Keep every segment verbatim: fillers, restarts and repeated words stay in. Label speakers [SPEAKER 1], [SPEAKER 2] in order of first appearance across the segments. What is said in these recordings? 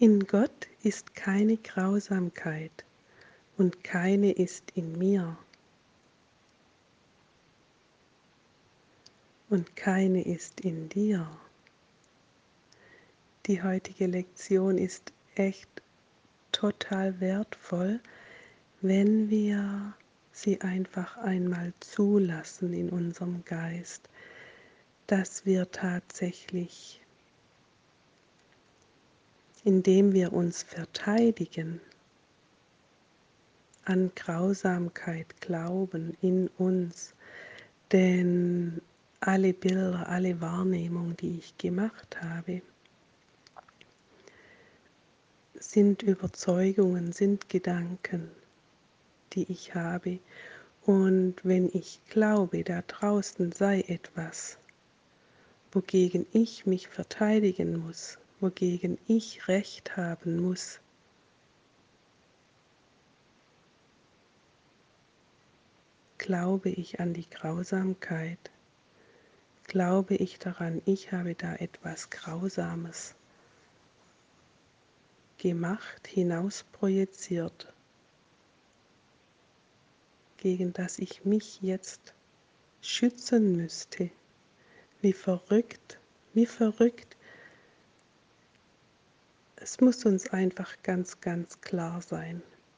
[SPEAKER 1] In Gott ist keine Grausamkeit und keine ist in mir und keine ist in dir. Die heutige Lektion ist echt total wertvoll, wenn wir sie einfach einmal zulassen in unserem Geist, dass wir tatsächlich, indem wir uns verteidigen, an Grausamkeit glauben in uns, denn alle Bilder, alle Wahrnehmungen, die ich gemacht habe, sind Überzeugungen, sind Gedanken, die ich habe. Und wenn ich glaube, da draußen sei etwas, wogegen ich mich verteidigen muss, wogegen ich Recht haben muss, glaube ich an die Grausamkeit, glaube ich daran, ich habe da etwas Grausames gemacht, hinausprojiziert, gegen das ich mich jetzt schützen müsste. Wie verrückt, wie verrückt. Es muss uns einfach ganz, ganz klar sein.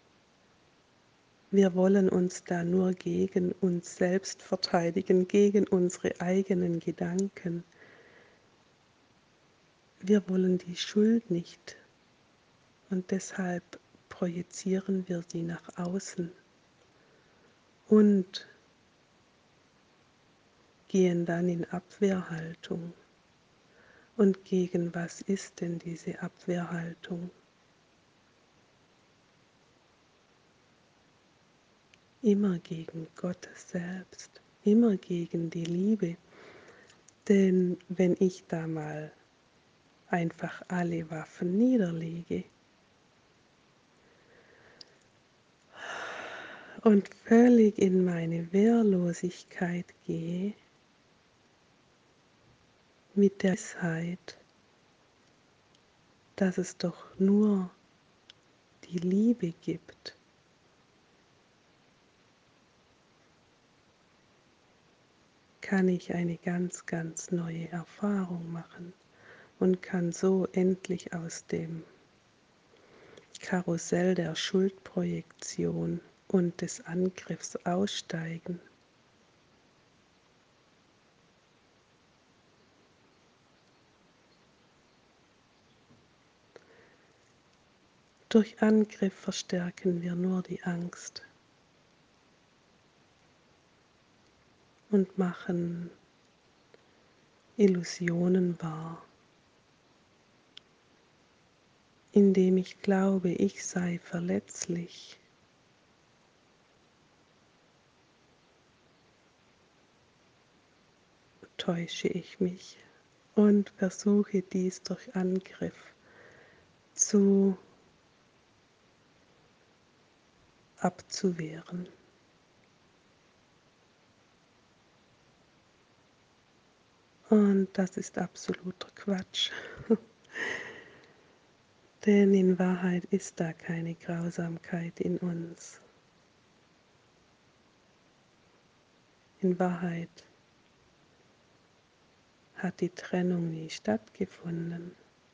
[SPEAKER 1] Wir wollen uns da nur gegen uns selbst verteidigen, gegen unsere eigenen Gedanken. Wir wollen die Schuld nicht und deshalb projizieren wir sie nach außen und gehen dann in Abwehrhaltung. Und gegen was ist denn diese Abwehrhaltung? Immer gegen Gott selbst, immer gegen die Liebe. Denn wenn ich da mal einfach alle Waffen niederlege und völlig in meine Wehrlosigkeit gehe, mit der Gewissheit, dass es doch nur die Liebe gibt, kann ich eine ganz, ganz neue Erfahrung machen und kann so endlich aus dem Karussell der Schuldprojektion und des Angriffs aussteigen. Durch Angriff verstärken wir nur die Angst und machen Illusionen wahr, indem ich glaube, ich sei verletzlich. Täusche ich mich und versuche dies durch Angriff zu abzuwehren. Und das ist absoluter Quatsch. Denn in Wahrheit ist da keine Grausamkeit in uns. In Wahrheit hat die Trennung nie stattgefunden.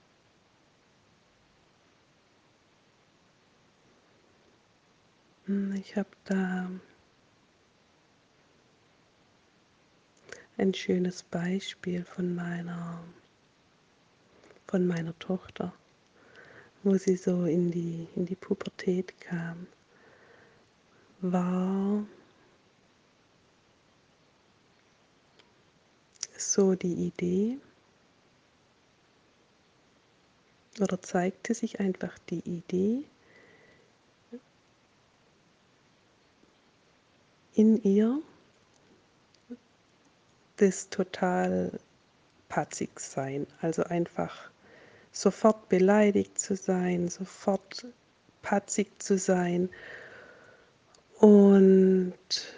[SPEAKER 1] Ich habe da ein schönes Beispiel von meiner, von meiner Tochter, wo sie so in die, in die Pubertät kam, war so die Idee, oder zeigte sich einfach die Idee in ihr, des total patzig sein, also einfach sofort beleidigt zu sein, sofort patzig zu sein. Und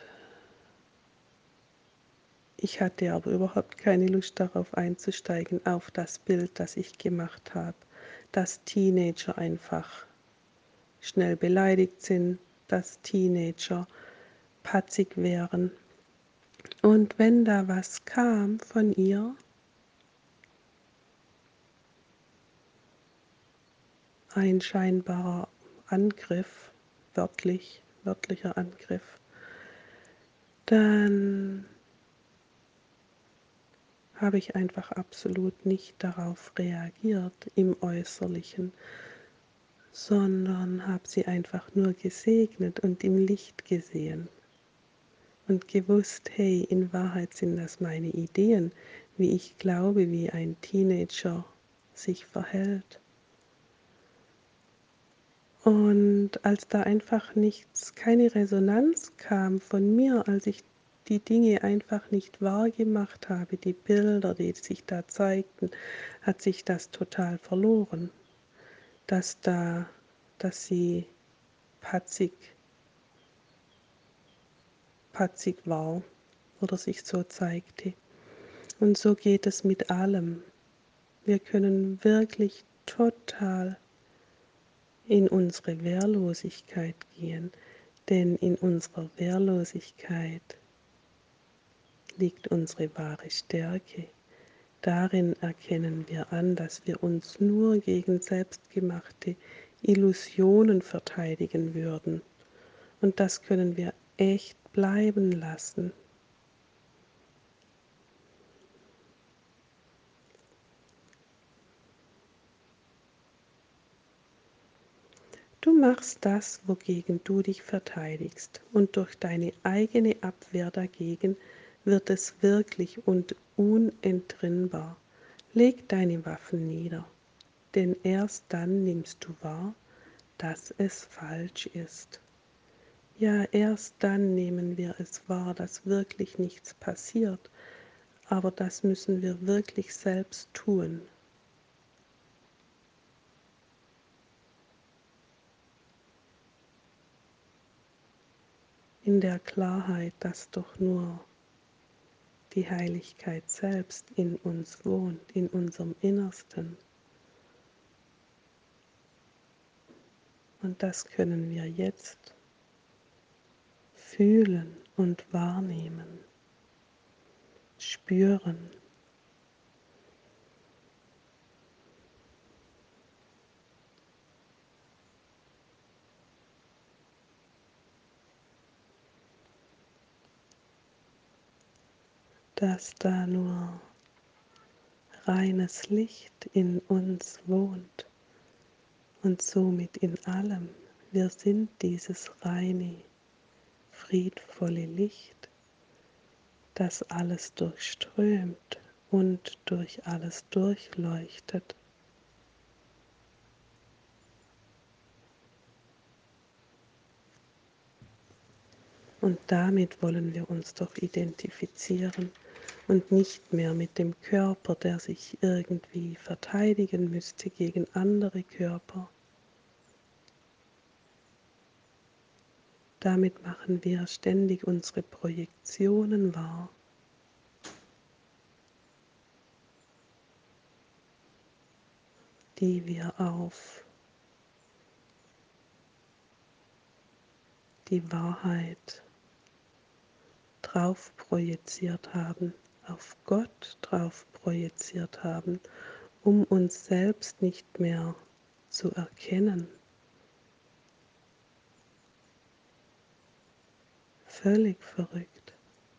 [SPEAKER 1] ich hatte aber überhaupt keine Lust darauf einzusteigen, auf das Bild, das ich gemacht habe. dass Teenager einfach schnell beleidigt sind, dass Teenager patzig wären. Und wenn da was kam von ihr, ein scheinbarer Angriff, wörtlich, wörtlicher Angriff, dann habe ich einfach absolut nicht darauf reagiert im Äußerlichen, sondern habe sie einfach nur gesegnet und im Licht gesehen und gewusst, hey, in Wahrheit sind das meine Ideen, wie ich glaube, wie ein Teenager sich verhält. Und als da einfach nichts, keine Resonanz kam von mir, als ich die Dinge einfach nicht wahrgemacht habe, die Bilder, die sich da zeigten, hat sich das total verloren, dass da, dass sie patzig, patzig war oder sich so zeigte. Und so geht es mit allem. Wir können wirklich total in unsere Wehrlosigkeit gehen, denn in unserer Wehrlosigkeit liegt unsere wahre Stärke. Darin erkennen wir an, dass wir uns nur gegen selbstgemachte Illusionen verteidigen würden. Und das können wir echt bleiben lassen. Du machst das, wogegen du dich verteidigst, und durch deine eigene Abwehr dagegen wird es wirklich und unentrinnbar. Leg deine Waffen nieder, denn erst dann nimmst du wahr, dass es falsch ist. Ja, erst dann nehmen wir es wahr, dass wirklich nichts passiert, aber das müssen wir wirklich selbst tun. In der Klarheit, dass doch nur die Heiligkeit selbst in uns wohnt, in unserem Innersten. Und das können wir jetzt fühlen und wahrnehmen, spüren. Dass da nur reines Licht in uns wohnt und somit in allem. Wir sind dieses reine, friedvolle Licht, das alles durchströmt und durch alles durchleuchtet. Und damit wollen wir uns doch identifizieren und nicht mehr mit dem Körper, der sich irgendwie verteidigen müsste gegen andere Körper. Damit machen wir ständig unsere Projektionen wahr. Die wir auf die Wahrheit drauf projiziert haben, auf Gott drauf projiziert haben, um uns selbst nicht mehr zu erkennen. Völlig verrückt.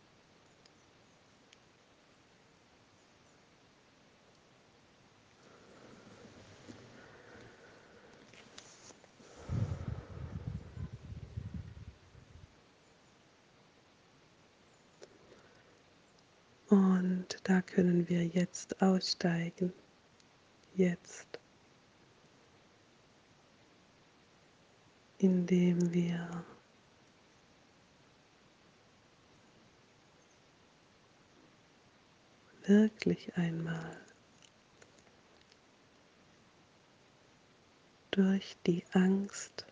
[SPEAKER 1] Und da können wir jetzt aussteigen. Jetzt. Indem wir wirklich einmal durch die Angst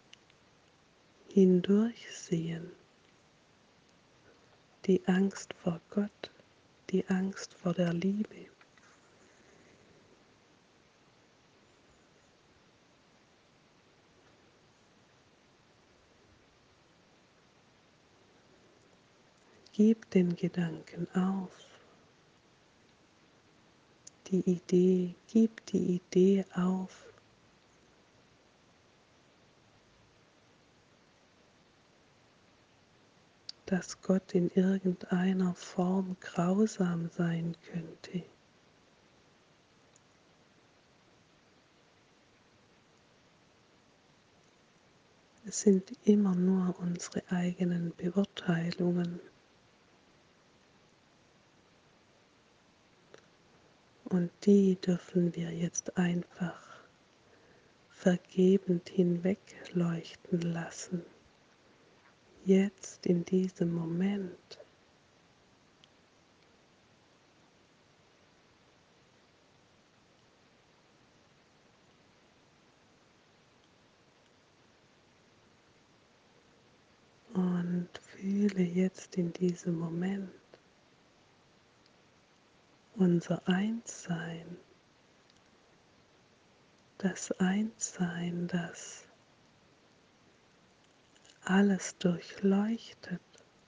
[SPEAKER 1] hindurchsehen. Die Angst vor Gott, die Angst vor der Liebe. gib den Gedanken auf. Die Idee, gib die Idee auf. Dass Gott in irgendeiner Form grausam sein könnte. Es sind immer nur unsere eigenen Beurteilungen. Und die dürfen wir jetzt einfach vergebend hinwegleuchten lassen. Jetzt in diesem Moment. Und fühle jetzt in diesem Moment unser Einssein. Das Einssein, das alles durchleuchtet.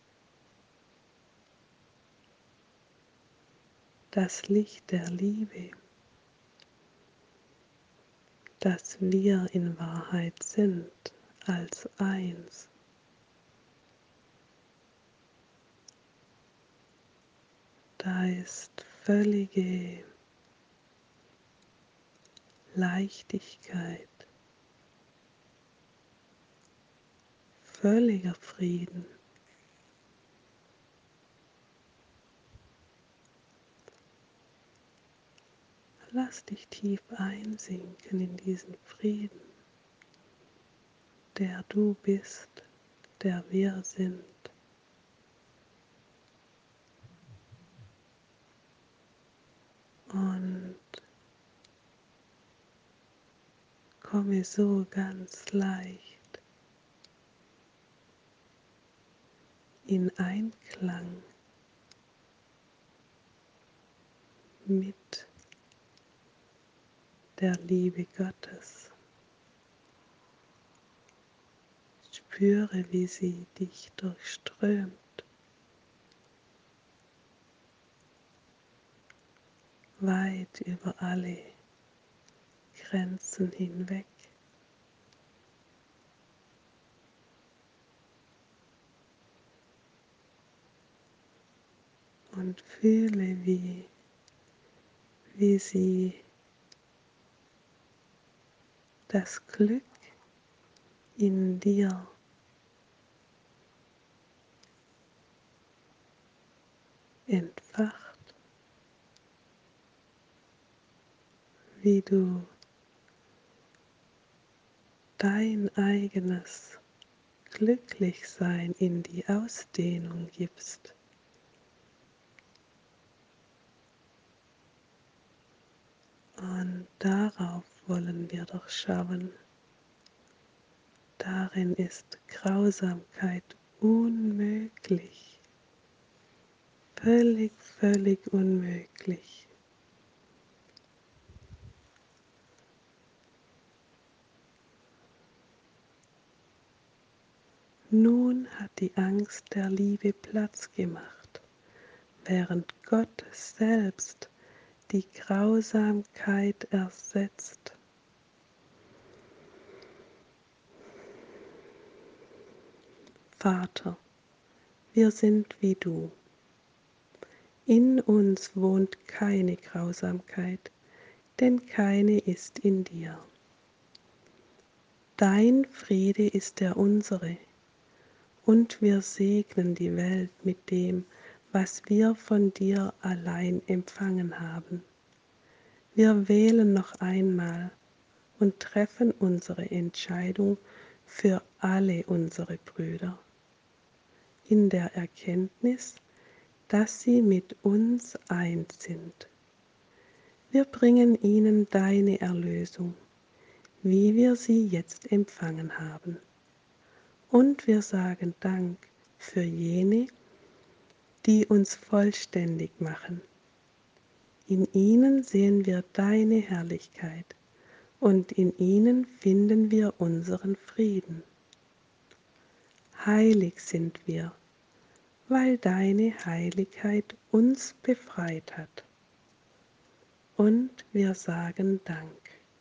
[SPEAKER 1] Das Licht der Liebe, das wir in Wahrheit sind, als eins. Da ist völlige Leichtigkeit, völliger Frieden. Lass dich tief einsinken in diesen Frieden, der du bist, der wir sind. Und komme so ganz leicht in Einklang mit der Liebe Gottes. Spüre, wie sie dich durchströmt. Weit über alle Grenzen hinweg. Und fühle, wie, wie sie das Glück in dir entfacht, wie du dein eigenes Glücklichsein in die Ausdehnung gibst. Und darauf wollen wir doch schauen. Darin ist Grausamkeit unmöglich. Völlig, völlig unmöglich. Nun hat die Angst der Liebe Platz gemacht, während Gott selbst die Grausamkeit ersetzt. Vater, wir sind wie du. In uns wohnt keine Grausamkeit, denn keine ist in dir. Dein Friede ist der unsere, und wir segnen die Welt mit dem, was wir von dir allein empfangen haben. Wir wählen noch einmal und treffen unsere Entscheidung für alle unsere Brüder, in der Erkenntnis, dass sie mit uns eins sind. Wir bringen ihnen deine Erlösung, wie wir sie jetzt empfangen haben. Und wir sagen Dank für jene, die uns vollständig machen. In ihnen sehen wir deine Herrlichkeit und in ihnen finden wir unseren Frieden. Heilig sind wir, weil deine Heiligkeit uns befreit hat. Und wir sagen Dank.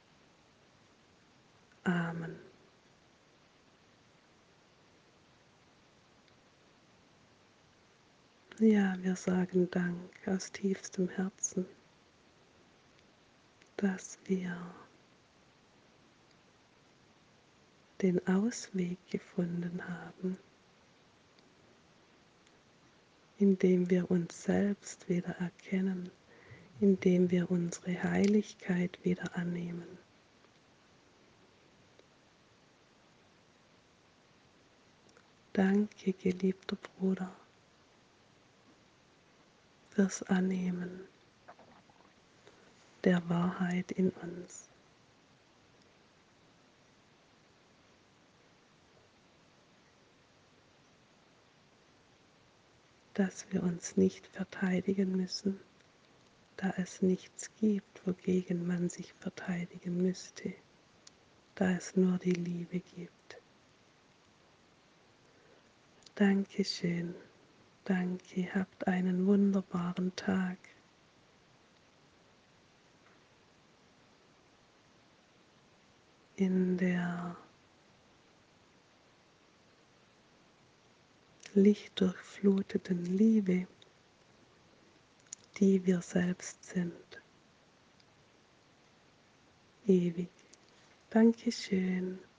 [SPEAKER 1] Amen. Ja, wir sagen Dank aus tiefstem Herzen, dass wir den Ausweg gefunden haben, indem wir uns selbst wieder erkennen, indem wir unsere Heiligkeit wieder annehmen. Danke, geliebter Bruder, fürs Annehmen der Wahrheit in uns. Dass wir uns nicht verteidigen müssen, da es nichts gibt, wogegen man sich verteidigen müsste, da es nur die Liebe gibt. Dankeschön, danke, habt einen wunderbaren Tag. In der lichtdurchfluteten Liebe, die wir selbst sind. Ewig. Dankeschön.